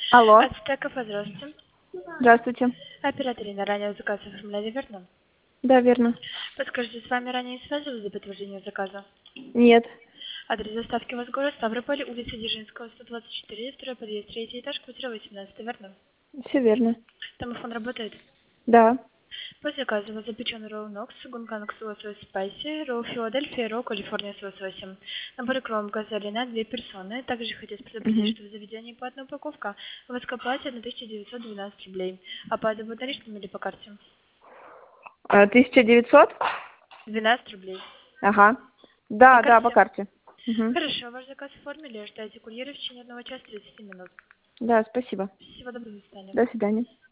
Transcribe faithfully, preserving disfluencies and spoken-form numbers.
Алло. Ацтека, здравствуйте. Здравствуйте. Оператор на ранее заказ оформляли, верно? Да, верно. Подскажите, с вами ранее связывались за подтверждение заказа? Нет. Адрес доставки у вас город Ставрополь, улица Дзержинского, сто двадцать четыре, второй подъезд, третий этаж, квартира восемнадцать, верно? Все верно. Домофон работает? Да. По заказу у вас запечен ролл Нокс, гунканг с лосось спайси, ролл Филадельфия, ролл Калифорния с лососем. Набор кром газали на две персоны. Также хотелось предупредить, Угу. что в заведении платная упаковка. У вас к оплате тысяча девятьсот двенадцать рублей. Оплата будет наличными или по карте? А, тысяча девятьсот? двенадцать рублей. Ага. По Да, да, по карте? карте. Угу. Хорошо, ваш заказ оформили, ждайте курьера в течение одного часа тридцати минут. Да, спасибо. Всего доброго, до свидания. До свидания.